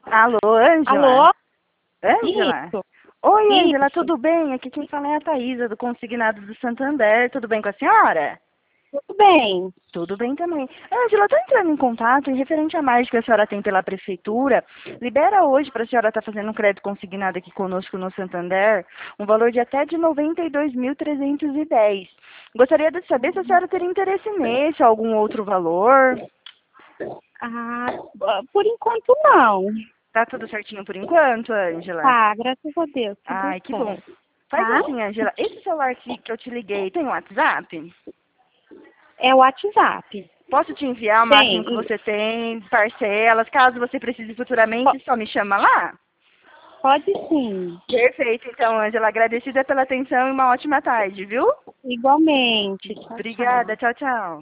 Alô, Ângela? Alô? Ângela? Isso, Oi, Ângela, isso. tudo bem? Aqui quem fala é a Thaisa, do Consignados do Santander. Tudo bem com a senhora? Tudo bem. Tudo bem também. Ângela, estou entrando em contato em referente à margem que a senhora tem pela prefeitura. Libera hoje para a senhora estar fazendo um crédito consignado aqui conosco no Santander, um valor de até de 92.310. Gostaria de saber se a senhora teria interesse nesse, ou algum outro valor. Ah, por enquanto não. Tá tudo certinho por enquanto, Ângela? Tá, graças a Deus, tudo Ai, que bom. certo. Faz Tá? assim, Angela, esse celular que eu te liguei tem WhatsApp? É o WhatsApp. Posso te enviar o máximo que Tem. você tem, parcelas, caso você precise futuramente, Po- só me chama lá? Pode sim. Perfeito, então, Angela, agradecida pela atenção e uma ótima tarde, viu? Igualmente. Tchau, tchau. Obrigada, tchau, tchau.